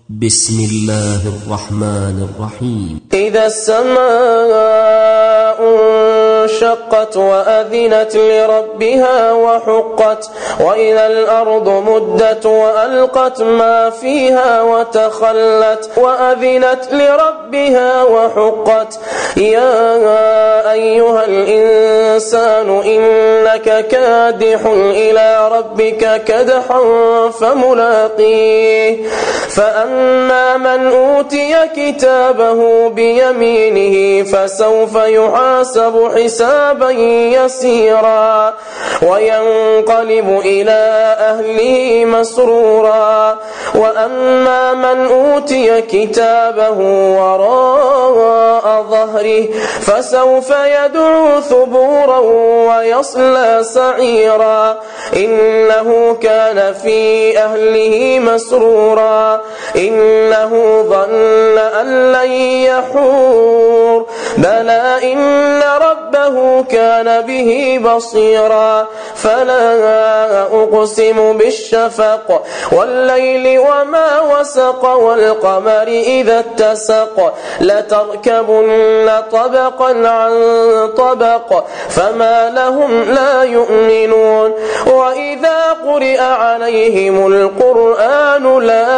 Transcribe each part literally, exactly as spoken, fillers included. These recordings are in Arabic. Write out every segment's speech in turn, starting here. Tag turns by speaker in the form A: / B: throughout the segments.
A: بسم الله الرحمن الرحيم.
B: إذا السماء انشقت وأذنت لربها وحقت وإذا الأرض مدت وألقت ما فيها وتخلت وأذنت لربها وحقت يا أيها الإنسان إنك كادح إلى ربك كدحا فملاقيه فأما من أوتي كتابه بيمينه فسوف يحاسب حسابا يسيرا وينقلب إلى أهله مسرورا وأما من أوتي كتابه وراء ظهره فسوف يدعو ثبورا ويصلى سعيرا إنه كان في أهله مسرورا إنه ظن أن لن يحور بلى إن ربه كان به بصيرا فلا أقسم بالشفق والليل وما وسق والقمر إذا اتسق لتركبن طبقا عن طبق فما لهم لا يؤمنون وإذا قرئ عليهم القرآن لا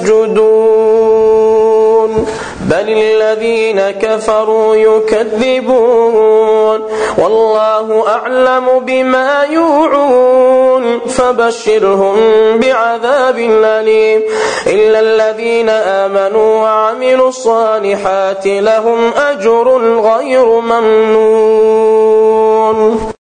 B: يسجدون بل الذين كفروا يكذبون والله أعلم بما يوعون فبشرهم بعذاب أليم إلا الذين آمنوا وعملوا الصالحات لهم أجر غير ممنون.